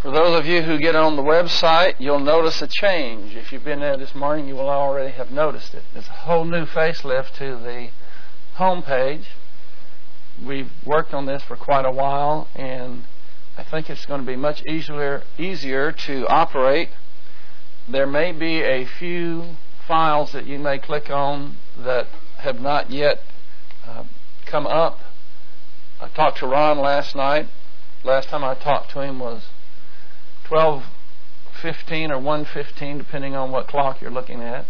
For those of you who get on the website, you'll notice a change. If you've been there this morning, you will already have noticed it. There's a whole new facelift to the home page. We've worked on this for quite a while, and I think it's going to be much easier to operate. There may be a few files that you may click on that have not yet come up. I talked to Ron last night. Last time I talked to him was 12:15 or 1:15, depending on what clock you're looking at.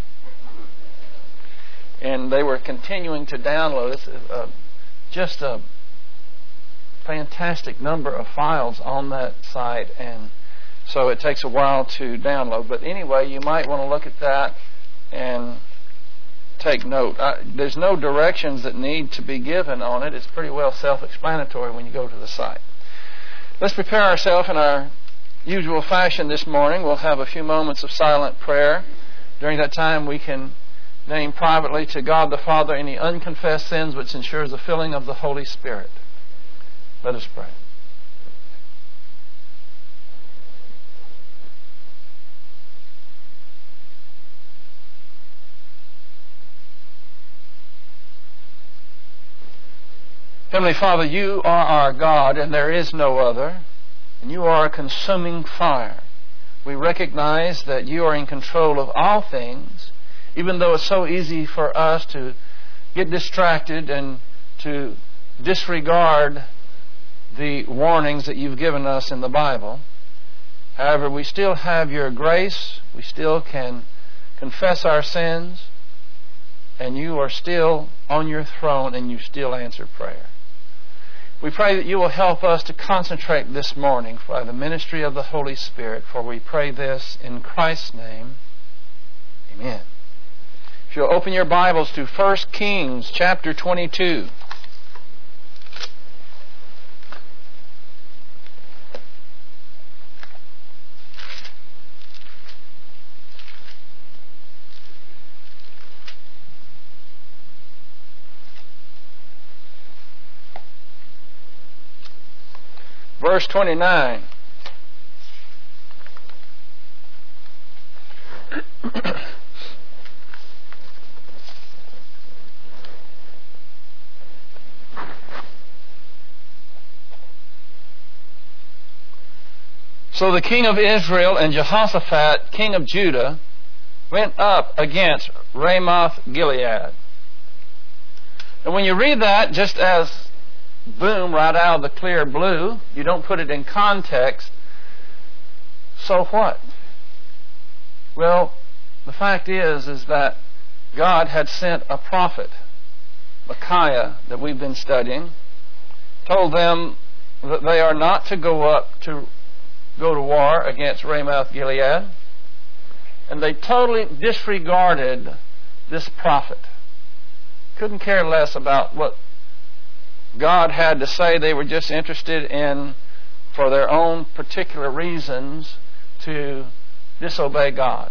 And they were continuing to download. It's just a fantastic number of files on that site, and so it takes a while to download. But anyway, you might want to look at that and take note. There's no directions that need to be given on it. It's pretty well self-explanatory when you go to the site. Let's prepare ourselves in our usual fashion this morning. We'll have a few moments of silent prayer. During that time, we can name privately to God the Father any unconfessed sins, which ensures the filling of the Holy Spirit. Let us pray. Heavenly Father, you are our God, and there is no other, and you are a consuming fire. We recognize that you are in control of all things, even though it's so easy for us to get distracted and to disregard the warnings that you've given us in the Bible. However, we still have your grace. We still can confess our sins, and you are still on your throne, and you still answer prayer. We pray that you will help us to concentrate this morning by the ministry of the Holy Spirit, for we pray this in Christ's name. Amen. If you'll open your Bibles to 1 Kings chapter 22. Verse 29. So the king of Israel and Jehoshaphat, king of Judah, went up against Ramoth Gilead. And when you read that, just as boom, right out of the clear blue, you don't put it in context, so what? Well, the fact is that God had sent a prophet, Micaiah, that we've been studying, told them that they are not to go to war against Ramoth Gilead, and they totally disregarded this prophet. Couldn't care less about what God had to say. They were just interested in, for their own particular reasons, to disobey God.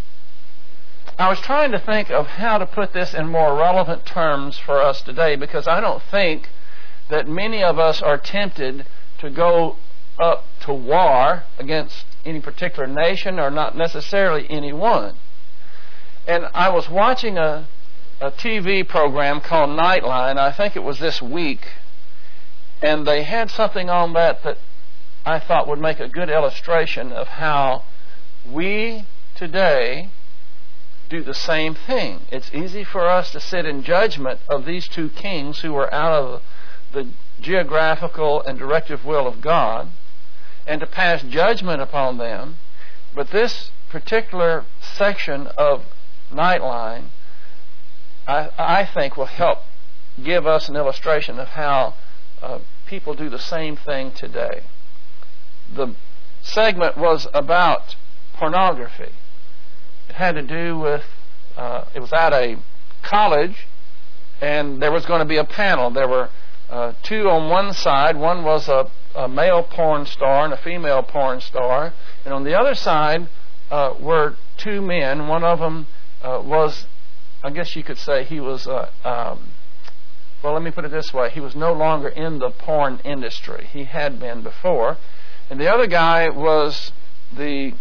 I was trying to think of how to put this in more relevant terms for us today, because I don't think that many of us are tempted to go up to war against any particular nation, or not necessarily anyone. And I was watching a TV program called Nightline. I think it was this week, and they had something on that I thought would make a good illustration of how we today do the same thing. It's easy for us to sit in judgment of these two kings who were out of the geographical and directive will of God, and to pass judgment upon them. But this particular section of Nightline, I think, will help give us an illustration of how people do the same thing today. The segment was about pornography. It had to do with, it was at a college, and there was going to be a panel. There were two on one side. One was a male porn star and a female porn star. And on the other side were two men. One of them was, I guess you could say he was, well, let me put it this way. He was no longer in the porn industry. He had been before. And the other guy was the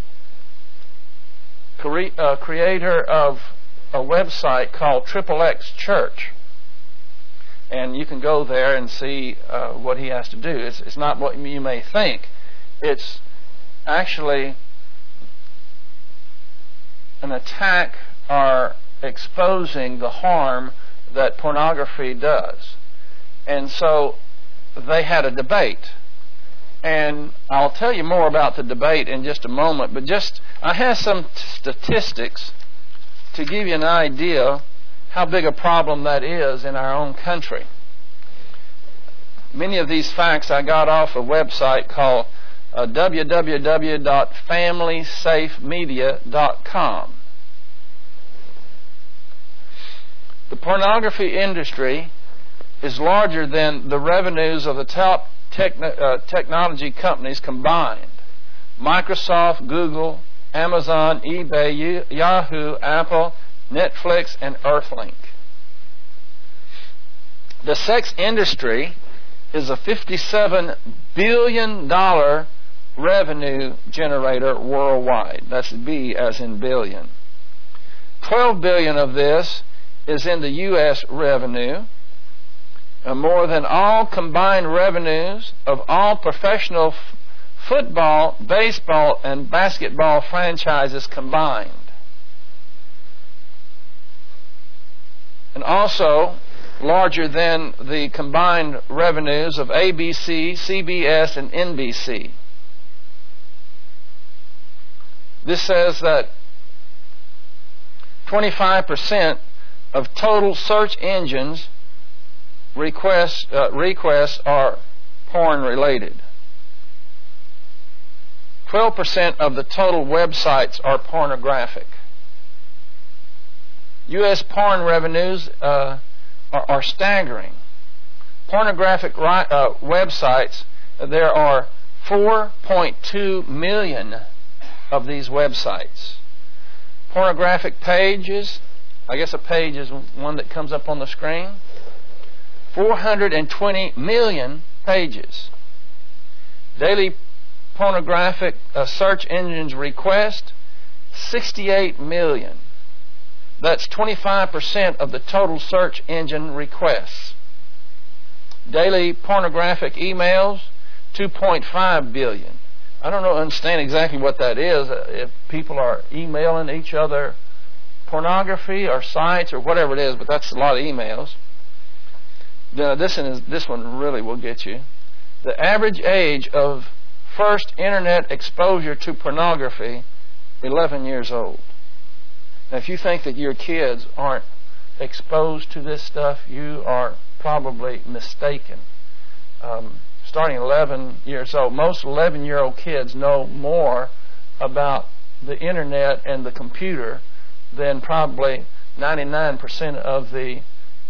creator of a website called XXX Church. And you can go there and see what he has to do. It's not what you may think. It's actually an attack or exposing the harm that pornography does. And so they had a debate. And I'll tell you more about the debate in just a moment, but I have some statistics to give you an idea how big a problem that is in our own country. Many of these facts I got off a website called www.familysafemedia.com. The pornography industry is larger than the revenues of the top technology companies combined. Microsoft, Google, Amazon, eBay, Yahoo, Apple, Netflix, and Earthlink. The sex industry is a $57 billion revenue generator worldwide. That's B as in billion. 12 billion of this is in the U.S. revenue, more than all combined revenues of all professional football, baseball, and basketball franchises combined. And also larger than the combined revenues of ABC, CBS, and NBC. This says that 25% of total search engines requests are porn related. 12% of the total websites are pornographic. U.S. porn revenues are staggering. Pornographic websites, there are 4.2 million of these websites. Pornographic pages, I guess a page is one that comes up on the screen. 420 million pages. Daily pornographic search engines request 68 million. That's 25% of the total search engine requests. Daily pornographic emails, 2.5 billion. I don't understand exactly what that is. If people are emailing each other pornography or sites or whatever it is, but that's a lot of emails. This one really will get you. The average age of first internet exposure to pornography, 11 years old. Now, if you think that your kids aren't exposed to this stuff, you are probably mistaken. Starting 11 years old, most 11-year-old kids know more about the internet and the computer than probably 99% of the,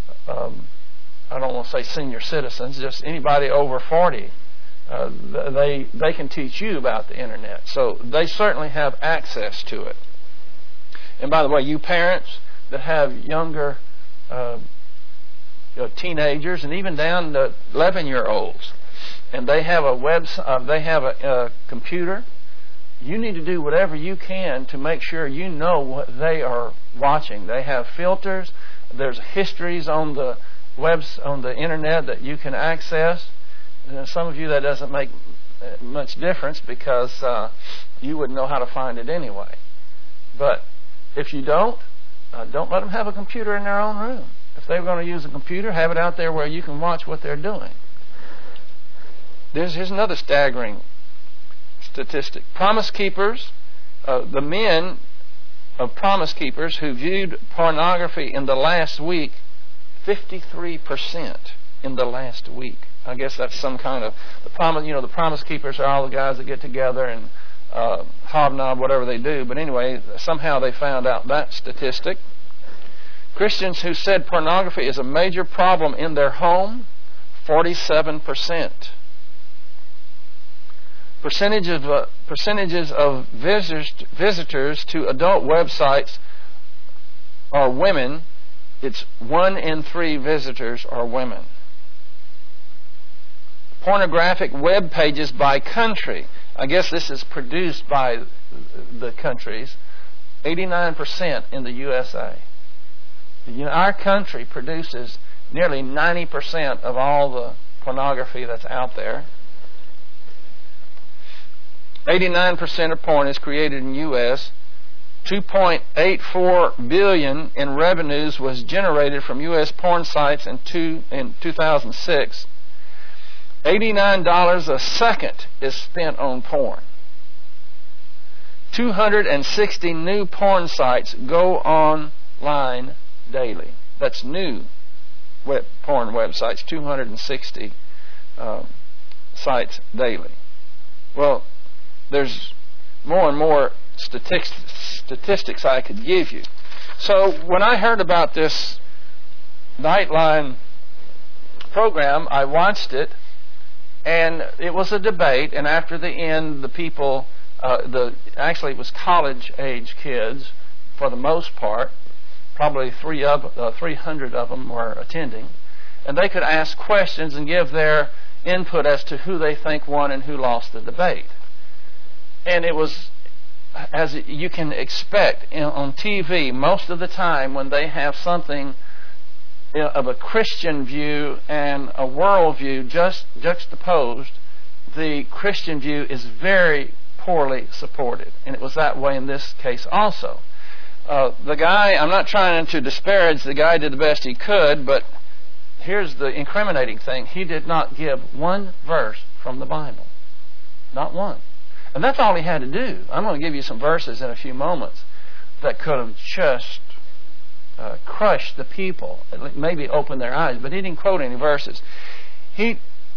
I don't want to say senior citizens, just anybody over 40. They can teach you about the internet. So they certainly have access to it. And by the way, you parents that have younger teenagers and even down to 11-year-olds, and they have a computer, you need to do whatever you can to make sure you know what they are watching. They have filters. There's histories on the on the internet that you can access. Some of you that doesn't make much difference because you wouldn't know how to find it anyway. But if you don't let them have a computer in their own room. If they're going to use a computer, have it out there where you can watch what they're doing. Here's another staggering statistic. Promise keepers, the men of promise keepers who viewed pornography in the last week, 53% in the last week. I guess that's some kind of the promise keepers are all the guys that get together and hobnob, whatever they do. But anyway, somehow they found out that statistic. Christians who said pornography is a major problem in their home, 47%. Percentages of visitors to adult websites are women. It's 1 in 3 visitors are women. Pornographic web pages by country. I guess this is produced by the countries, 89% in the USA. Our country produces nearly 90% of all the pornography that's out there. 89% of porn is created in the U.S. $2.84 billion in revenues was generated from U.S. porn sites in 2006. $89 a second is spent on porn. 260 new porn sites go online daily. That's new porn websites, 260 sites daily. Well, there's more and more statistics I could give you. So when I heard about this Nightline program, I watched it, and it was a debate, and after the end, the people, actually it was college-age kids for the most part, probably 300 of them were attending, and they could ask questions and give their input as to who they think won and who lost the debate. And it was, as you can expect, on TV, most of the time when they have something of a Christian view and a world view just juxtaposed, the Christian view is very poorly supported. And it was that way in this case also. The guy, I'm not trying to disparage, the guy did the best he could, but here's the incriminating thing. He did not give one verse from the Bible. Not one. And that's all he had to do. I'm going to give you some verses in a few moments that could have just crushed the people, maybe opened their eyes, but he didn't quote any verses. He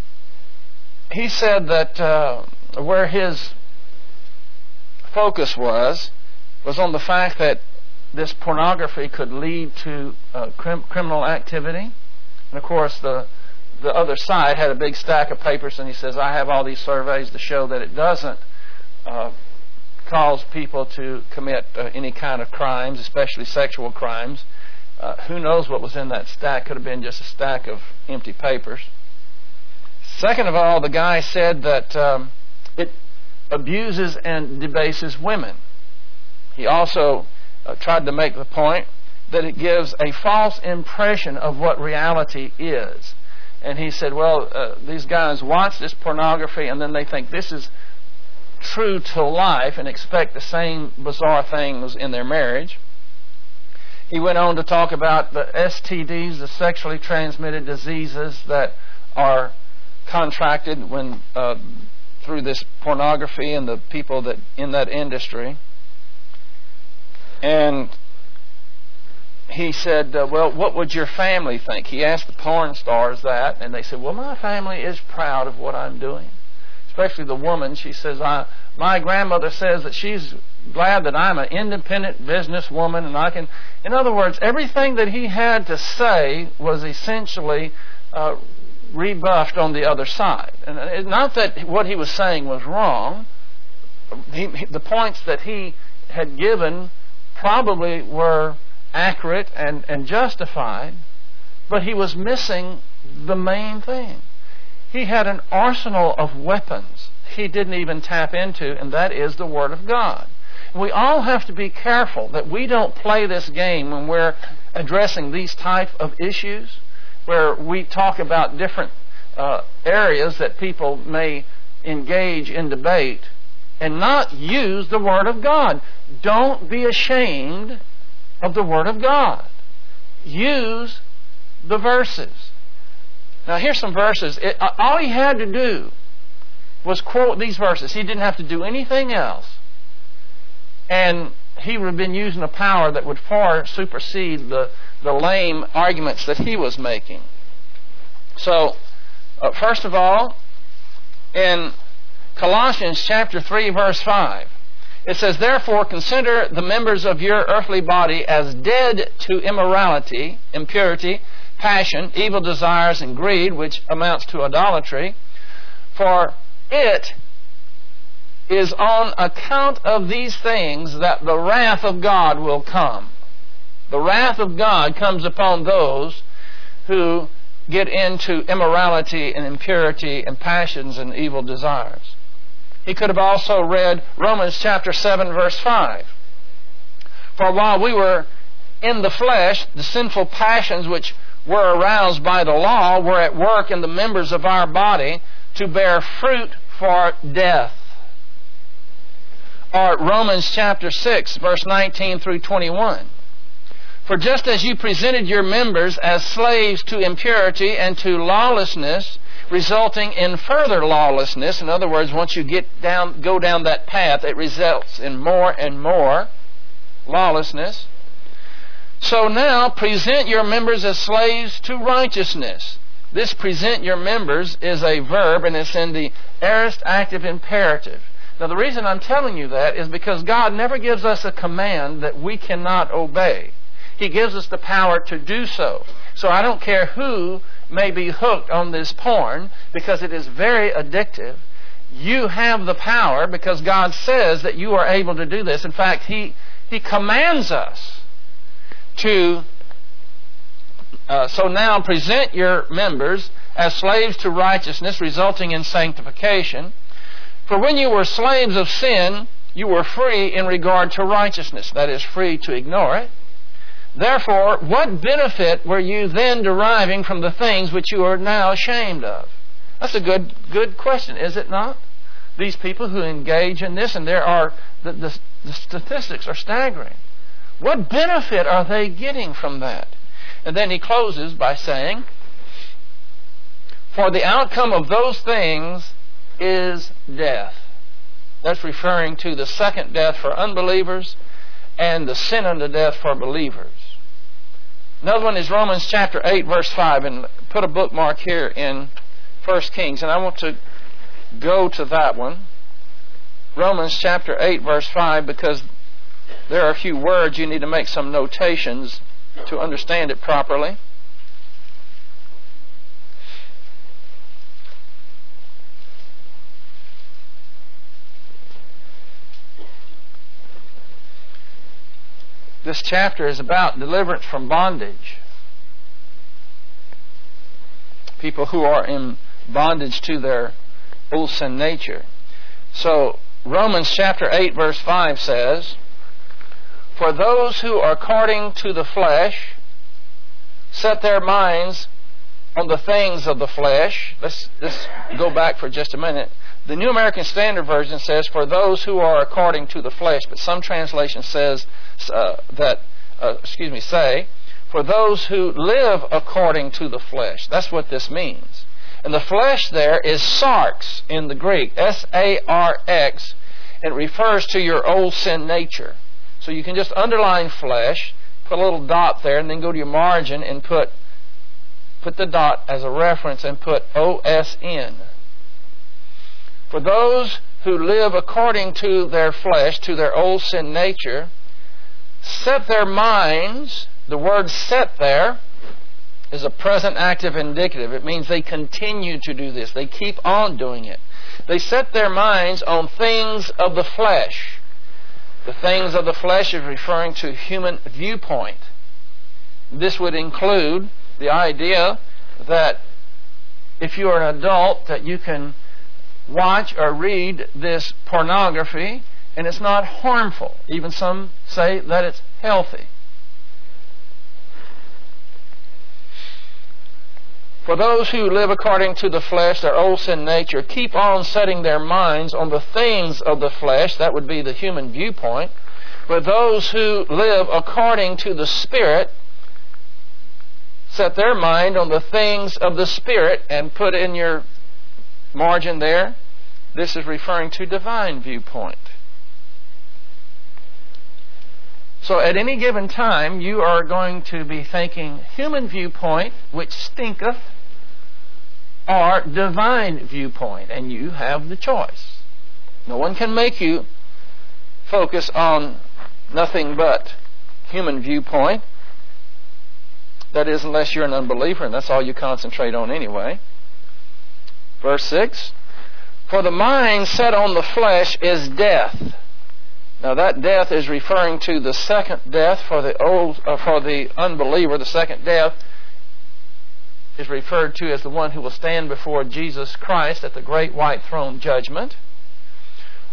said that where his focus was on the fact that this pornography could lead to criminal activity. And of course, the other side had a big stack of papers, and he says, I have all these surveys to show that it doesn't cause people to commit any kind of crimes, especially sexual crimes. Who knows what was in that stack? Could have been just a stack of empty papers. Second of all, the guy said that it abuses and debases women. He also tried to make the point that it gives a false impression of what reality is. And he said, well, these guys watch this pornography and then they think this is true to life and expect the same bizarre things in their marriage. He went on to talk about the STDs, the sexually transmitted diseases that are contracted when through this pornography and the people that in that industry. And he said, well, what would your family think? He asked the porn stars that, and they said, well, my family is proud of what I'm doing. Especially the woman, she says, my grandmother says that she's glad that I'm an independent businesswoman and I can... In other words, everything that he had to say was essentially rebuffed on the other side. And not that what he was saying was wrong. The points that he had given probably were accurate and justified, but he was missing the main thing. He had an arsenal of weapons he didn't even tap into, and that is the Word of God. We all have to be careful that we don't play this game when we're addressing these type of issues, where we talk about different areas that people may engage in debate and not use the Word of God. Don't be ashamed of the Word of God. Use the verses. Now here's some verses. All he had to do was quote these verses. He didn't have to do anything else. And he would have been using a power that would far supersede the lame arguments that he was making. So, first of all, in Colossians chapter 3, verse 5, it says, therefore consider the members of your earthly body as dead to immorality, impurity, passion, evil desires, and greed, which amounts to idolatry. For it is on account of these things that the wrath of God will come. The wrath of God comes upon those who get into immorality and impurity and passions and evil desires. He could have also read Romans chapter 7, verse 5. For while we were in the flesh, the sinful passions which were aroused by the law were at work in the members of our body to bear fruit for death. Or Romans chapter 6, verse 19 through 21. For just as you presented your members as slaves to impurity and to lawlessness, resulting in further lawlessness, in other words, once you go down that path, it results in more and more lawlessness. So now present your members as slaves to righteousness. This present your members is a verb, and it's in the aorist active imperative. Now the reason I'm telling you that is because God never gives us a command that we cannot obey. He gives us the power to do so. So I don't care who may be hooked on this porn, because it is very addictive. You have the power because God says that you are able to do this. In fact, He commands us to... So now present your members as slaves to righteousness, resulting in sanctification. For when you were slaves of sin, you were free in regard to righteousness. That is, free to ignore it. Therefore, what benefit were you then deriving from the things which you are now ashamed of? That's a good question, is it not? These people who engage in this, and there are the statistics are staggering. What benefit are they getting from that? And then he closes by saying, for the outcome of those things is death. That's referring to the second death for unbelievers and the sin unto death for believers. Another one is Romans chapter 8, verse 5, and put a bookmark here in 1 Kings, and I want to go to that one. Romans chapter 8, verse 5, because there are a few words you need to make some notations to understand it properly. This chapter is about deliverance from bondage. People who are in bondage to their old sin nature. So, Romans chapter 8, verse 5 says, for those who are according to the flesh set their minds on the things of the flesh. Let's go back for just a minute. The New American Standard Version says, for those who are according to the flesh, but some translation says say, for those who live according to the flesh. That's what this means. And the flesh there is sarx in the Greek, S-A-R-X. It refers to your old sin nature. So you can just underline flesh, put a little dot there, and then go to your margin and put the dot as a reference and put O-S-N. For those who live according to their flesh, to their old sin nature, set their minds, the word set there is a present active indicative. It means they continue to do this. They keep on doing it. They set their minds on things of the flesh. The things of the flesh is referring to human viewpoint. This would include the idea that if you are an adult, that you can watch or read this pornography and it's not harmful. Even some say that it's healthy. For those who live according to the flesh, their old sin nature, keep on setting their minds on the things of the flesh. That would be the human viewpoint. But those who live according to the Spirit set their mind on the things of the Spirit, and put in your margin there, this is referring to divine viewpoint. So at any given time, you are going to be thinking human viewpoint, which stinketh, or divine viewpoint, and you have the choice. No one can make you focus on nothing but human viewpoint. That is, unless you're an unbeliever, and that's all you concentrate on anyway. Verse 6, for the mind set on the flesh is death. Now that death is referring to the second death for the unbeliever. The second death is referred to as the one who will stand before Jesus Christ at the great white throne judgment.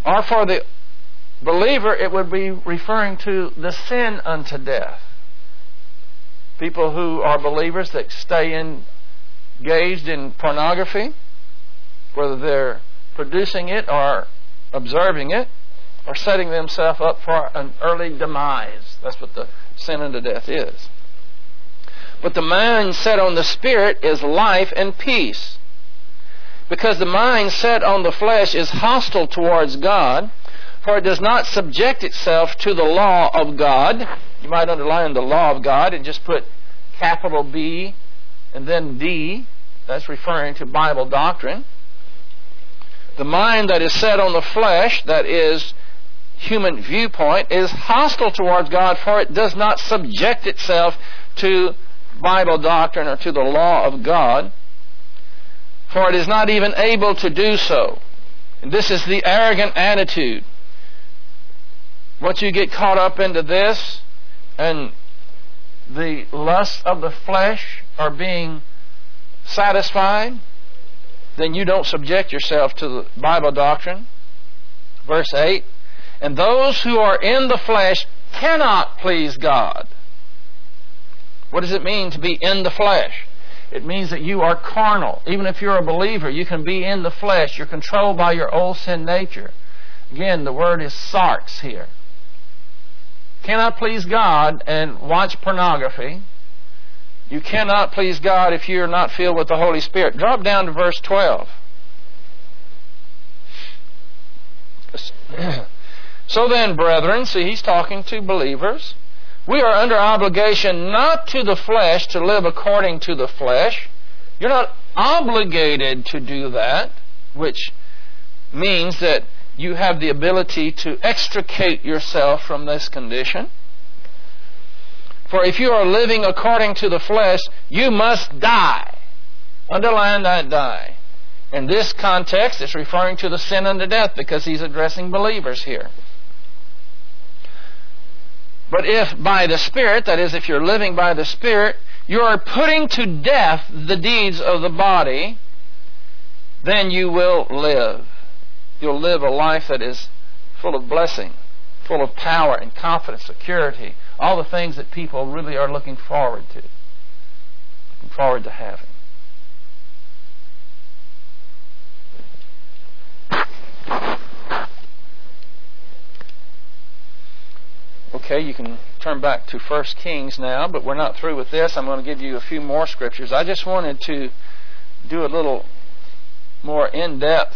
Or for the believer, it would be referring to the sin unto death. People who are believers that stay engaged in pornography, whether they're producing it or observing it, or setting themselves up for an early demise. That's what the sin unto death is. But the mind set on the Spirit is life and peace. Because the mind set on the flesh is hostile towards God, for it does not subject itself to the law of God. You might underline the law of God and just put capital B and then D. That's referring to Bible doctrine. The mind that is set on the flesh, that is human viewpoint, is hostile towards God, for it does not subject itself to Bible doctrine or to the law of God, for it is not even able to do so. And this is the arrogant attitude. Once you get caught up into this, and the lusts of the flesh are being satisfied, then you don't subject yourself to the Bible doctrine. Verse 8, and those who are in the flesh cannot please God. What does it mean to be in the flesh? It means that you are carnal. Even if you're a believer, you can be in the flesh. You're controlled by your old sin nature. Again, the word is sarx here. Cannot please God and watch pornography. You cannot please God if you're not filled with the Holy Spirit. Drop down to verse 12. So then, brethren, see, he's talking to believers. We are under obligation not to the flesh to live according to the flesh. You're not obligated to do that, which means that you have the ability to extricate yourself from this condition. For if you are living according to the flesh, you must die. Underline that, die. In this context, it's referring to the sin unto death because he's addressing believers here. But if by the Spirit, that is, if you're living by the Spirit, you are putting to death the deeds of the body, then you will live. You'll live a life that is full of blessing, full of power and confidence, security, all the things that people really are looking forward to having. Okay, you can turn back to 1 Kings now, but we're not through with this. I'm going to give you a few more scriptures. I just wanted to do a little more in-depth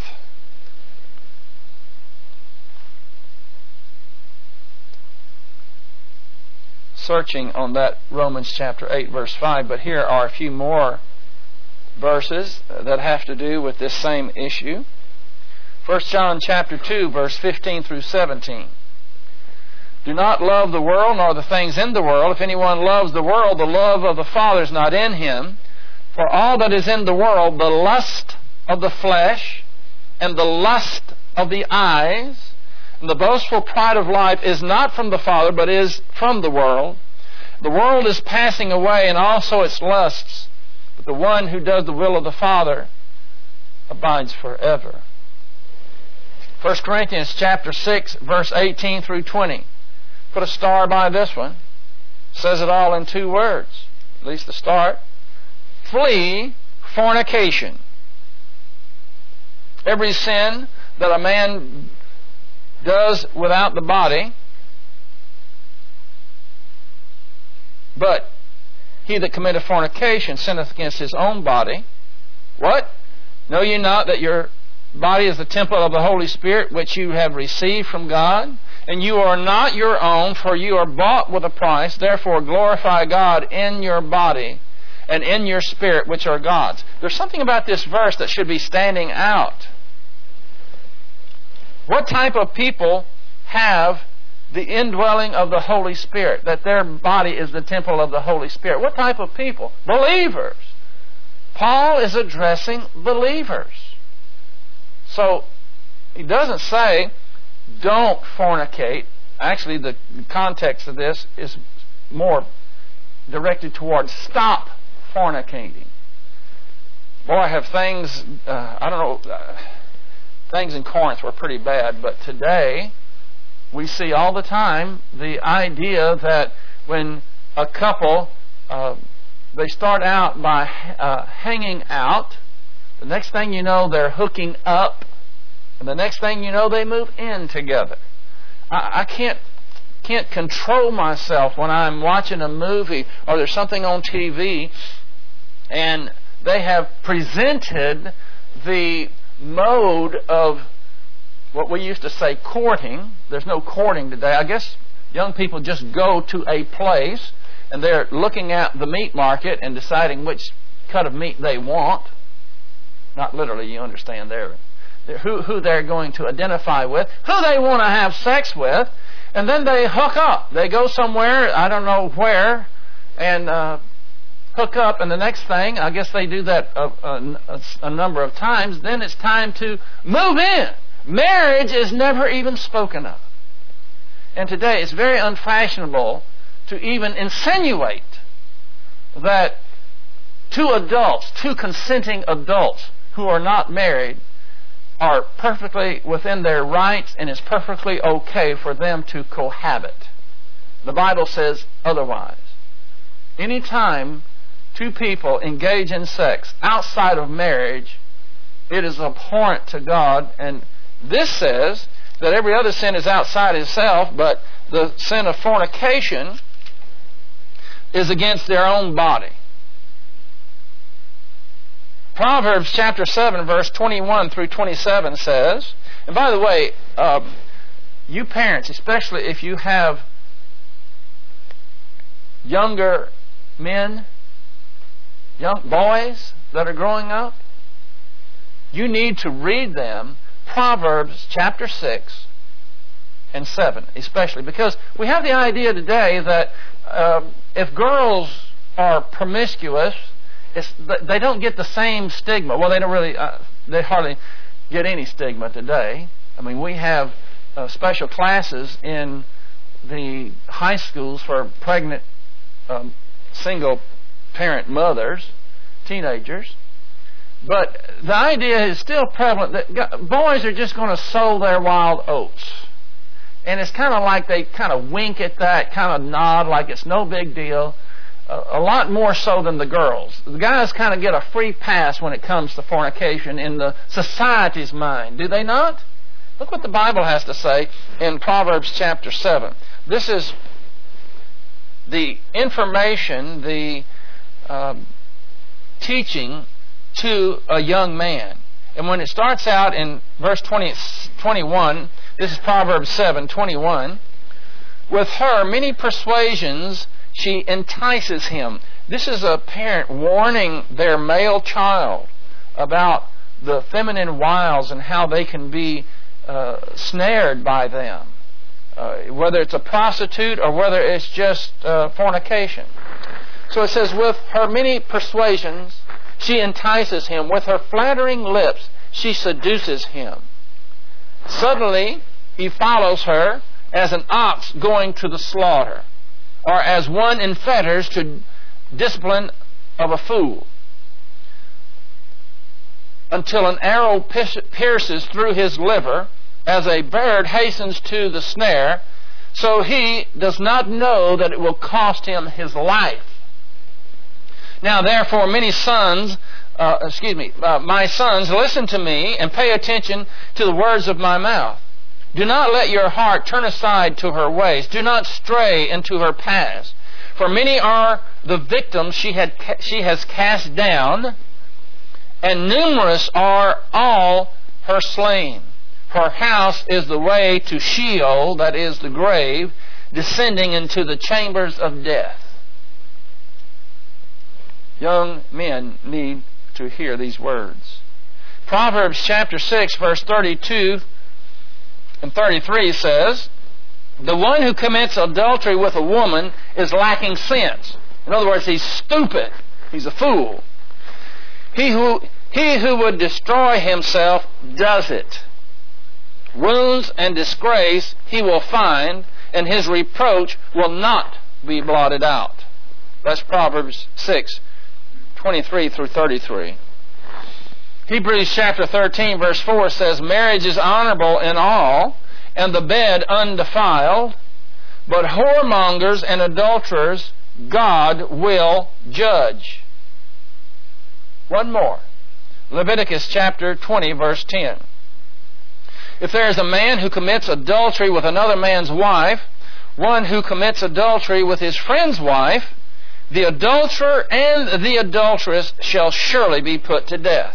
searching on that Romans chapter 8, verse 5, but here are a few more verses that have to do with this same issue. 1 John chapter 2, verse 15 through 17. Do not love the world nor the things in the world. If anyone loves the world, the love of the Father is not in him. For all that is in the world, the lust of the flesh and the lust of the eyes and the boastful pride of life is not from the Father, but is from the world. The world is passing away and also its lusts, but the one who does the will of the Father abides forever. 1 Corinthians chapter 6, verse 18 through 20. Put a star by this one. Says it all in 2 words, at least the start. Flee fornication. Every sin that a man does without the body, but he that committeth fornication sinneth against his own body. What? Know ye not that your body is the temple of the Holy Spirit, which you have received from God? And you are not your own, for you are bought with a price. Therefore glorify God in your body and in your spirit, which are God's. There's something about this verse that should be standing out. What type of people have the indwelling of the Holy Spirit, that their body is the temple of the Holy Spirit? What type of people? Believers. Paul is addressing believers. So he doesn't say, don't fornicate. Actually, the context of this is more directed towards stop fornicating. Boy, I have things, things in Corinth were pretty bad, but today we see all the time the idea that when a couple, they start out by hanging out, the next thing you know they're hooking up, and the next thing you know they move in together. I can't control myself when I'm watching a movie or there's something on TV and they have presented the mode of what we used to say courting. There's no courting today. I guess young people just go to a place and they're looking at the meat market and deciding which cut of meat they want. Not literally, you understand there. Who they're going to identify with, who they want to have sex with, and then they hook up. They go somewhere, I don't know where, and hook up, and the next thing, I guess they do that a number of times, then it's time to move in. Marriage is never even spoken of. And today it's very unfashionable to even insinuate that two consenting adults who are not married are perfectly within their rights and it's perfectly okay for them to cohabit. The Bible says otherwise. Anytime two people engage in sex outside of marriage, it is abhorrent to God, and this says that every other sin is outside itself, but the sin of fornication is against their own body. Proverbs chapter 7, verse 21 through 27 says, and by the way, you parents, especially if you have younger men, young boys that are growing up, you need to read them Proverbs chapter 6 and 7, especially because we have the idea today that if girls are promiscuous, they don't get the same stigma. Well, they don't really, they hardly get any stigma today. I mean, we have special classes in the high schools for pregnant single parent mothers, teenagers. But the idea is still prevalent that boys are just going to sow their wild oats. And it's kind of like they kind of wink at that, kind of nod like it's no big deal. A lot more so than the girls. The guys kind of get a free pass when it comes to fornication in the society's mind. Do they not? Look what the Bible has to say in Proverbs chapter 7. This is the information, the teaching to a young man. And when it starts out in verse 21, this is Proverbs 7:21, with her many persuasions she entices him. This is a parent warning their male child about the feminine wiles and how they can be snared by them, whether it's a prostitute or whether it's just fornication. So it says, with her many persuasions she entices him. With her flattering lips she seduces him. Suddenly he follows her as an ox going to the slaughter, or as one in fetters to discipline of a fool, until an arrow pierces through his liver, as a bird hastens to the snare, so he does not know that it will cost him his life. Now therefore my sons, listen to me and pay attention to the words of my mouth. Do not let your heart turn aside to her ways. Do not stray into her paths. For many are the victims she has cast down, and numerous are all her slain. Her house is the way to Sheol, that is the grave, descending into the chambers of death. Young men need to hear these words. Proverbs chapter 6, verse 32 and 33 says, the one who commits adultery with a woman is lacking sense. In other words, he's stupid. He's a fool. He who would destroy himself does it. Wounds and disgrace he will find, and his reproach will not be blotted out. That's Proverbs 6, 23 through 33. Hebrews chapter 13 verse 4 says, marriage is honorable in all, and the bed undefiled, but whoremongers and adulterers God will judge. One more. Leviticus chapter 20 verse 10. If there is a man who commits adultery with another man's wife, one who commits adultery with his friend's wife, the adulterer and the adulteress shall surely be put to death.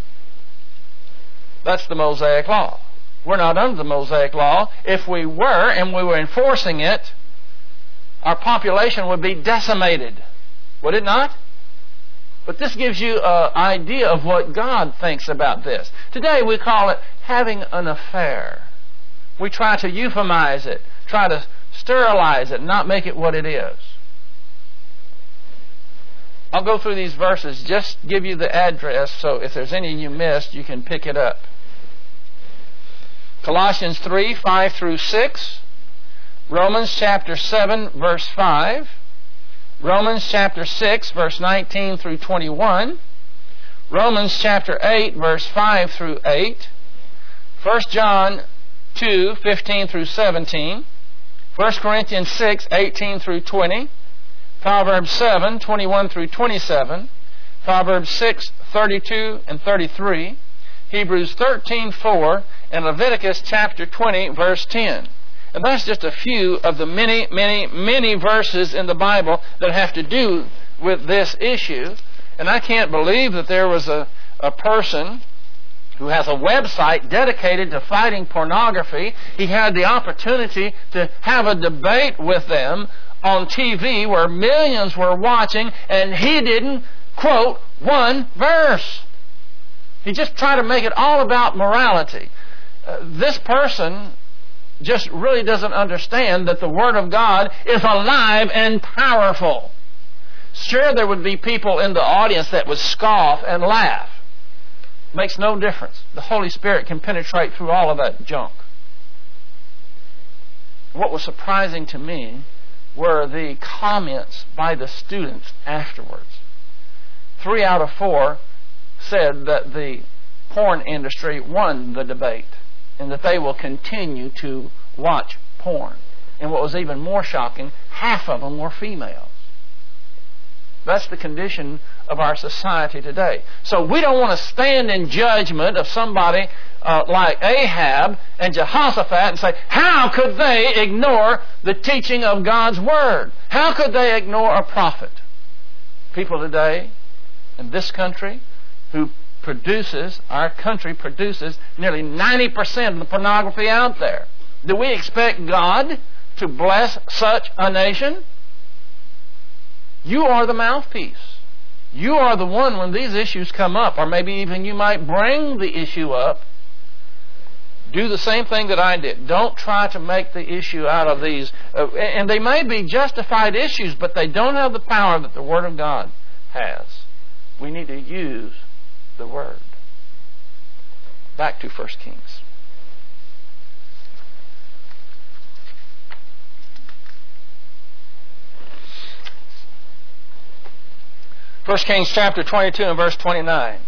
That's the Mosaic Law. We're not under the Mosaic Law. If we were, and we were enforcing it, our population would be decimated. Would it not? But this gives you an idea of what God thinks about this. Today we call it having an affair. We try to euphemize it, try to sterilize it, not make it what it is. I'll go through these verses, just give you the address, so if there's any you missed, you can pick it up. Colossians 3, 5 through 6. Romans chapter 7, verse 5. Romans chapter 6, verse 19 through 21. Romans chapter 8, verse 5 through 8. 1 John 2, 15 through 17. 1 Corinthians 6, 18 through 20. Proverbs 7, 21 through 27. Proverbs 6, 32 and 33. Hebrews 13, 4. And Leviticus chapter 20, verse 10. And that's just a few of the many, many, many verses in the Bible that have to do with this issue. And I can't believe that there was a person who has a website dedicated to fighting pornography. He had the opportunity to have a debate with them on TV where millions were watching, and he didn't quote one verse. He just tried to make it all about morality. This person just really doesn't understand that the Word of God is alive and powerful. Sure, there would be people in the audience that would scoff and laugh. Makes no difference. The Holy Spirit can penetrate through all of that junk. What was surprising to me were the comments by the students afterwards. 3 out of 4 said that the porn industry won the debate, and that they will continue to watch porn. And what was even more shocking, half of them were females. That's the condition of our society today. So we don't want to stand in judgment of somebody like Ahab and Jehoshaphat and say, how could they ignore the teaching of God's Word? How could they ignore a prophet? People today in this country our country produces nearly 90% of the pornography out there. Do we expect God to bless such a nation? You are the mouthpiece. You are the one when these issues come up, or maybe even you might bring the issue up. Do the same thing that I did. Don't try to make the issue out of these. And they may be justified issues, but they don't have the power that the Word of God has. We need to use the Word. Back to 1 Kings. First Kings chapter 22 and verse 29.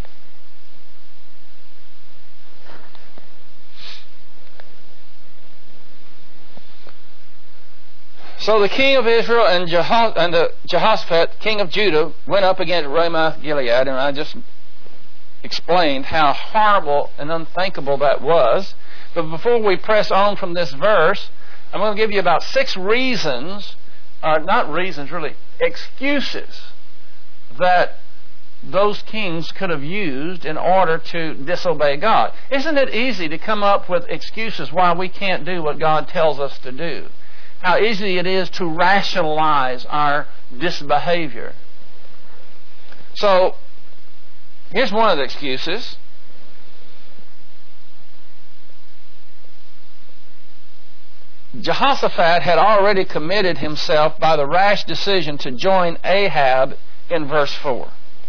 So the king of Israel and Jehoshaphat, king of Judah, went up against Ramoth Gilead, and I just explained how horrible and unthinkable that was. But before we press on from this verse, I'm going to give you about 6 reasons, or not reasons really, excuses that those kings could have used in order to disobey God. Isn't it easy to come up with excuses why we can't do what God tells us to do? How easy it is to rationalize our disbehavior. So, here's one of the excuses. Jehoshaphat had already committed himself by the rash decision to join Ahab in verse 4.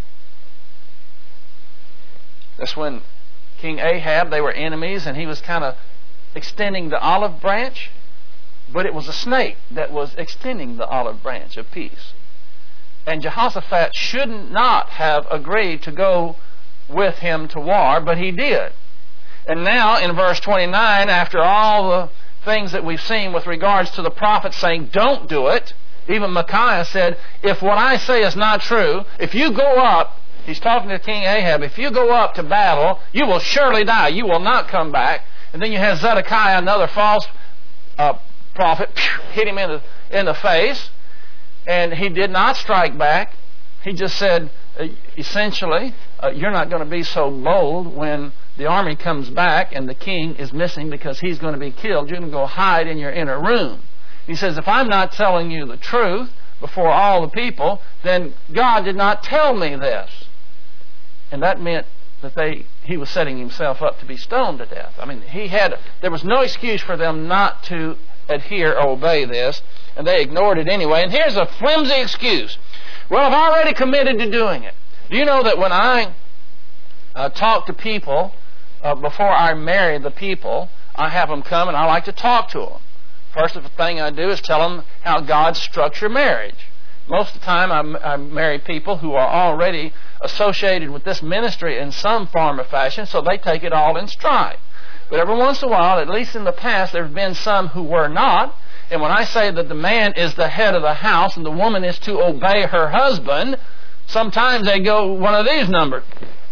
That's when King Ahab, they were enemies, and he was kind of extending the olive branch, but it was a snake that was extending the olive branch of peace. And Jehoshaphat should not have agreed to go with him to war, but he did. And now in verse 29, after all the things that we've seen with regards to the prophet saying, don't do it, even Micaiah said, if what I say is not true, if you go up, he's talking to King Ahab, if you go up to battle, you will surely die. You will not come back. And then you have Zedekiah, another false prophet, hit him in the face, and he did not strike back. He just said, essentially, you're not going to be so bold when the army comes back and the king is missing because he's going to be killed. You're going to go hide in your inner room. He says, if I'm not telling you the truth before all the people, then God did not tell me this. And that meant that he was setting himself up to be stoned to death. I mean, there was no excuse for them not to adhere or obey this, and they ignored it anyway. And here's a flimsy excuse. Well, I've already committed to doing it. Do you know that when I talk to people, before I marry the people, I have them come and I like to talk to them. First thing I do is tell them how God structured marriage. Most of the time I marry people who are already associated with this ministry in some form or fashion, so they take it all in stride. But every once in a while, at least in the past, there have been some who were not. And when I say that the man is the head of the house and the woman is to obey her husband, sometimes they go one of these numbers.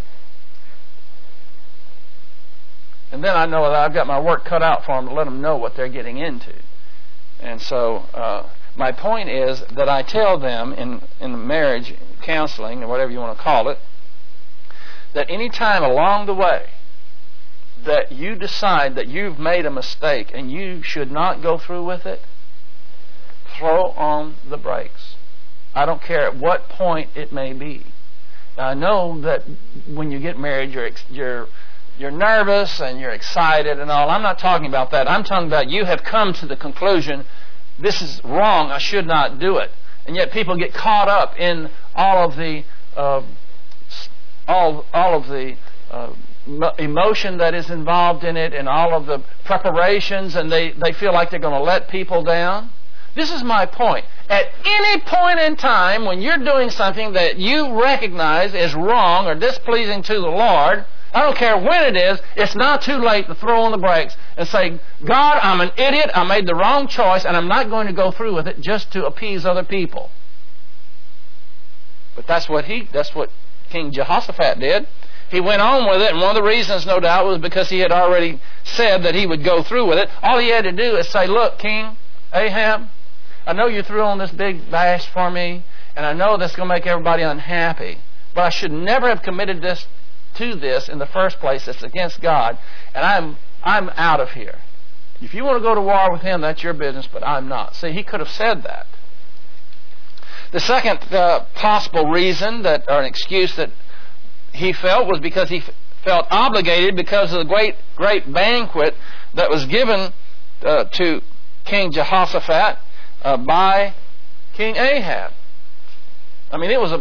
And then I know that I've got my work cut out for them to let them know what they're getting into. And so my point is that I tell them in marriage counseling, or whatever you want to call it, that any time along the way that you decide that you've made a mistake and you should not go through with it, throw on the brakes. I don't care at what point it may be. Now, I know that when you get married, you're nervous and you're excited and all. I'm not talking about that. I'm talking about you have come to the conclusion, this is wrong, I should not do it. And yet people get caught up in all of the emotion that is involved in it and all of the preparations, and they feel like they're going to let people down. This is my point. At any point in time when you're doing something that you recognize is wrong or displeasing to the Lord, I don't care when it is, it's not too late to throw on the brakes and say, God, I'm an idiot, I made the wrong choice, and I'm not going to go through with it just to appease other people. But that's what King Jehoshaphat did. He went on with it, and one of the reasons, no doubt, was because he had already said that he would go through with it. All he had to do is say, look, King Ahab, I know you threw on this big bash for me, and I know that's going to make everybody unhappy, but I should never have committed to this in the first place. It's against God, and I'm out of here. If you want to go to war with him, that's your business, but I'm not. See, he could have said that. The second possible reason or an excuse that he felt was because he felt obligated because of the great banquet that was given to King Jehoshaphat by King Ahab. I mean, it was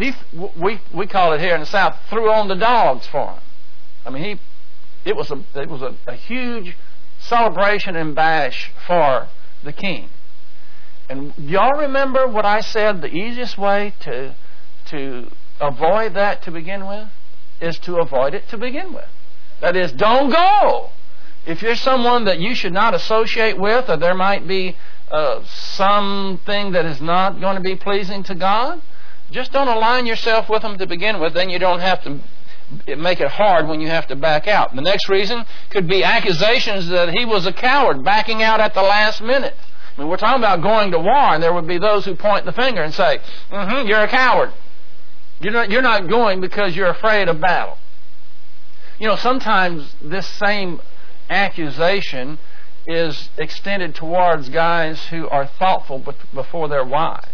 we call it here in the South, threw on the dogs for him. I mean, it was a huge celebration and bash for the king. And y'all remember what I said? The easiest way to avoid that to begin with is to avoid it to begin with. That is, don't go. If you're someone that you should not associate with, or there might be something that is not going to be pleasing to God, just don't align yourself with them to begin with. Then you don't have to make it hard when you have to back out. The next reason could be accusations that he was a coward, backing out at the last minute. I mean, we're talking about going to war, and there would be those who point the finger and say, you're a coward. You're not going because you're afraid of battle. You know, sometimes this same accusation is extended towards guys who are thoughtful before their wives.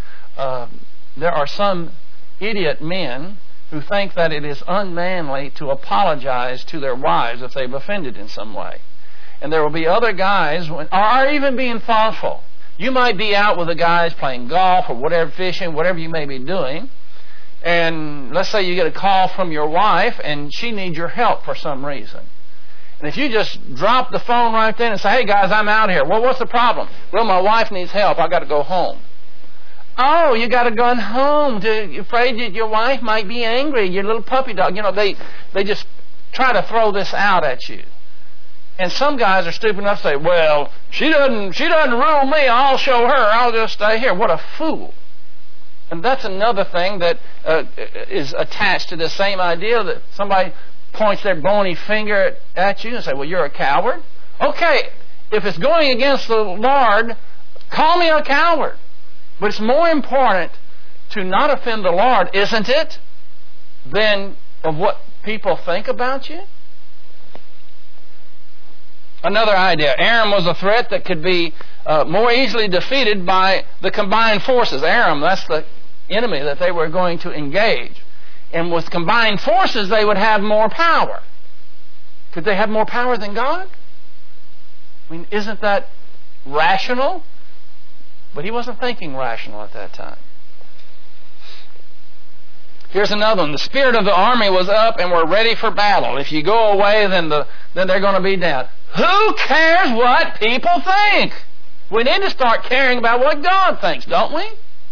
There are some idiot men who think that it is unmanly to apologize to their wives if they've offended in some way. And there will be other guys, or even being thoughtful. You might be out with the guys playing golf or whatever, fishing, whatever you may be doing, and let's say you get a call from your wife and she needs your help for some reason. And if you just drop the phone right then and say, hey guys, I'm out here. Well, what's the problem? Well, my wife needs help. I've got to go home. Oh, you got a gun home. You're afraid that your wife might be angry. Your little puppy dog. You know, they just try to throw this out at you. And some guys are stupid enough to say, well, she doesn't rule me. I'll show her. I'll just stay here. What a fool. And that's another thing that is attached to the same idea, that somebody points their bony finger at you and say, well, you're a coward. Okay, if it's going against the Lord, call me a coward. But it's more important to not offend the Lord, isn't it, than of what people think about you? Another idea. Aram was a threat that could be more easily defeated by the combined forces. Aram, that's the enemy that they were going to engage. And with combined forces, they would have more power. Could they have more power than God? I mean, isn't that rational? But he wasn't thinking rational at that time. Here's another one. The spirit of the army was up and were ready for battle. If you go away, then they're going to be down. Who cares what people think? We need to start caring about what God thinks, don't we?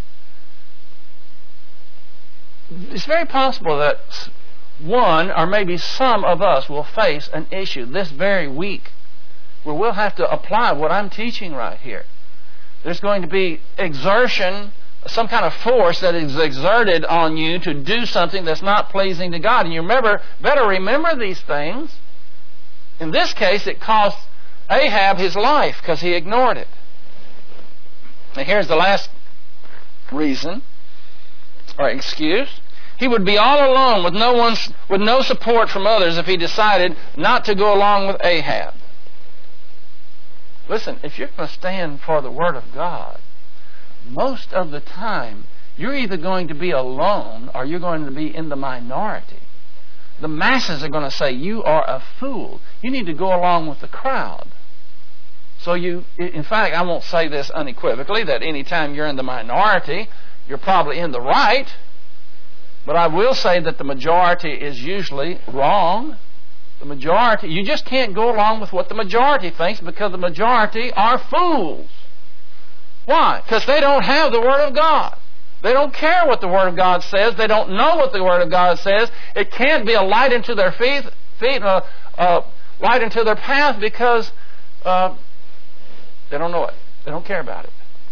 It's very possible that one or maybe some of us will face an issue this very week where we'll have to apply what I'm teaching right here. There's going to be exertion, some kind of force that is exerted on you to do something that's not pleasing to God. And you better remember these things. In this case, it cost Ahab his life because he ignored it. And here's the last reason, or excuse. He would be all alone with no support from others if he decided not to go along with Ahab. Listen, if you're going to stand for the Word of God, most of the time you're either going to be alone or you're going to be in the minority. The masses are going to say, you are a fool. You need to go along with the crowd. So in fact, I won't say this unequivocally, that any time you're in the minority, you're probably in the right. But I will say that the majority is usually wrong. The majority, you just can't go along with what the majority thinks, because the majority are fools. Why? Because they don't have the Word of God. They don't care what the Word of God says. They don't know what the Word of God says. It can't be a light into their feet light into their path, because they don't know it. They don't care about it.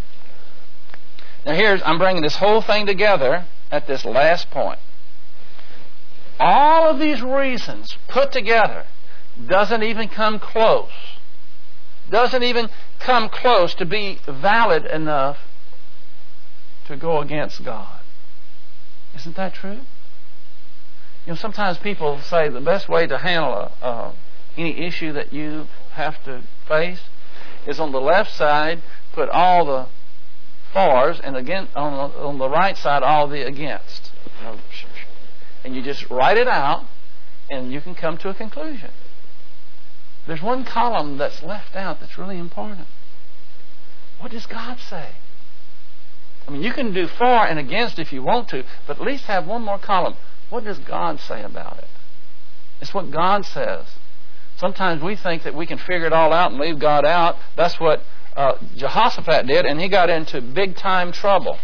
Now I'm bringing this whole thing together at this last point. All of these reasons put together doesn't even come close. Doesn't even come close to be valid enough to go against God. Isn't that true? You know, sometimes people say the best way to handle any issue that you have to face is on the left side, put all the fors, and again on the right side, all the against. You know, and you just write it out, and you can come to a conclusion. There's one column that's left out that's really important. What does God say? I mean, you can do for and against if you want to, but at least have one more column. What does God say about it? It's what God says. Sometimes we think that we can figure it all out and leave God out. That's what Jehoshaphat did, and he got into big-time trouble.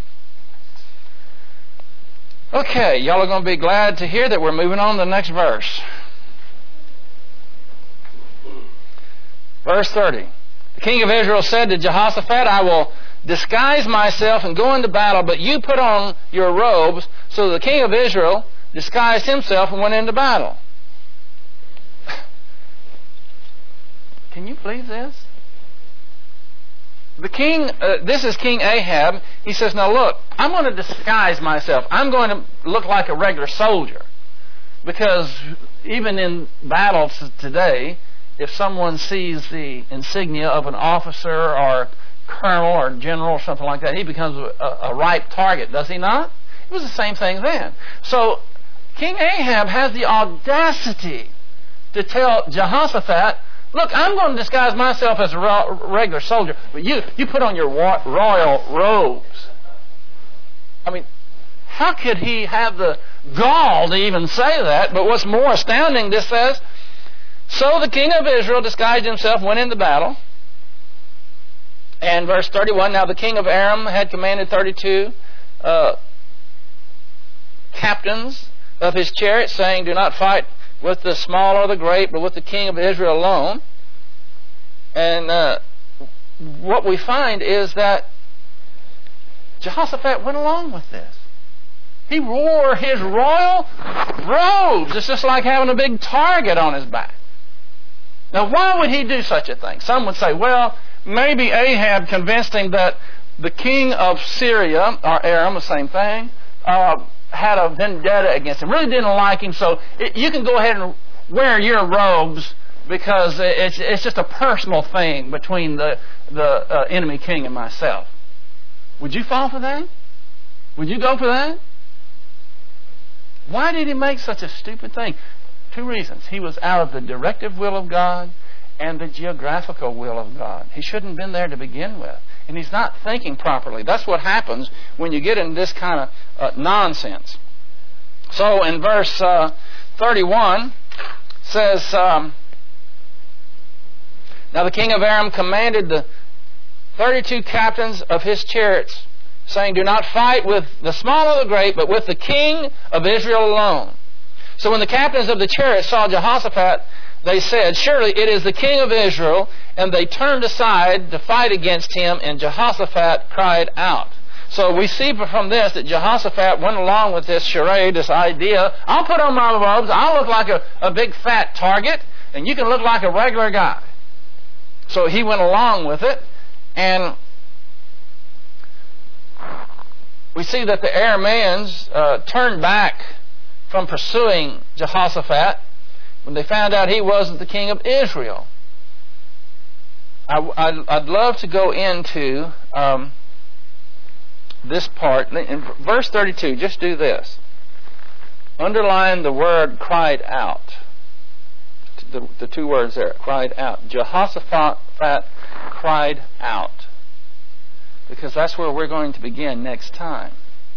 Okay, y'all are going to be glad to hear that we're moving on to the next verse. Verse 30. The king of Israel said to Jehoshaphat, I will disguise myself and go into battle, but you put on your robes. So the king of Israel disguised himself and went into battle. Can you believe this? The king, this is King Ahab. He says, now look, I'm going to disguise myself. I'm going to look like a regular soldier. Because even in battles today, if someone sees the insignia of an officer or colonel or general or something like that, he becomes a ripe target, does he not? It was the same thing then. So King Ahab has the audacity to tell Jehoshaphat, look, I'm going to disguise myself as a regular soldier, but you put on your royal robes. I mean, how could he have the gall to even say that? But what's more astounding, this says, so the king of Israel disguised himself, went into battle. And verse 31, now the king of Aram had commanded 32 captains of his chariots, saying, do not fight with the small or the great, but with the king of Israel alone. And what we find is that Jehoshaphat went along with this. He wore his royal robes. It's just like having a big target on his back. Now, why would he do such a thing? Some would say, well, maybe Ahab convinced him that the king of Syria, or Aram, the same thing, had a vendetta against him. Really didn't like him, so you can go ahead and wear your robes because it's just a personal thing between the enemy king and myself. Would you fall for that? Would you go for that? Why did he make such a stupid thing? Two reasons. He was out of the directive will of God and the geographical will of God. He shouldn't have been there to begin with. And he's not thinking properly. That's what happens when you get into this kind of nonsense. So in verse 31 says, now the king of Aram commanded the 32 captains of his chariots, saying, do not fight with the small or the great, but with the king of Israel alone. So when the captains of the chariots saw Jehoshaphat, they said, surely it is the king of Israel, and they turned aside to fight against him, and Jehoshaphat cried out. So we see from this that Jehoshaphat went along with this charade, this idea, I'll put on my robes, I'll look like a big fat target, and you can look like a regular guy. So he went along with it, and we see that the Arameans turned back from pursuing Jehoshaphat when they found out he wasn't the king of Israel. I'd love to go into this part. In verse 32, just do this. Underline the word cried out. The two words there, cried out. Jehoshaphat cried out. Because that's where we're going to begin next time.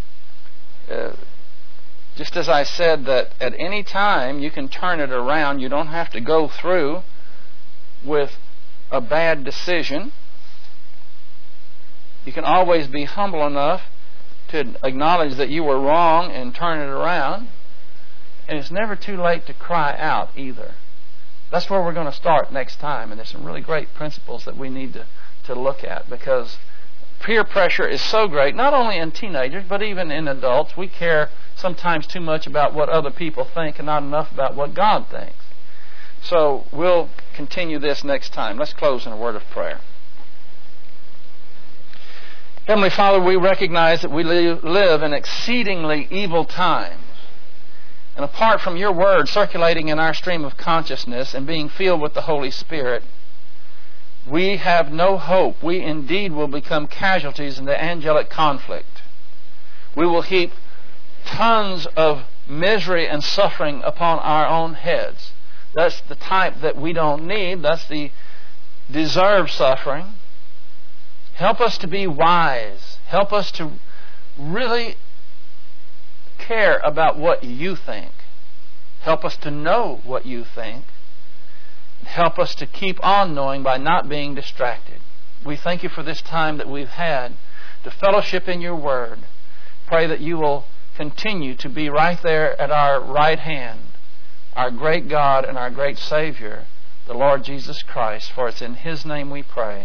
Just as I said that at any time you can turn it around, you don't have to go through with a bad decision. You can always be humble enough to acknowledge that you were wrong and turn it around. And it's never too late to cry out either. That's where we're going to start next time. And there's some really great principles that we need to look at, because peer pressure is so great, not only in teenagers, but even in adults. We care sometimes too much about what other people think and not enough about what God thinks. So we'll continue this next time. Let's close in a word of prayer. Heavenly Father, we recognize that we live in exceedingly evil times. And apart from your word circulating in our stream of consciousness and being filled with the Holy Spirit, we have no hope. We indeed will become casualties in the angelic conflict. We will heap tons of misery and suffering upon our own heads. That's the type that we don't need. That's the deserved suffering. Help us to be wise. Help us to really care about what you think. Help us to know what you think. Help us to keep on knowing by not being distracted. We thank you for this time that we've had to fellowship in your word. Pray that you will continue to be right there at our right hand, our great God and our great Savior, the Lord Jesus Christ. For it's in His name we pray.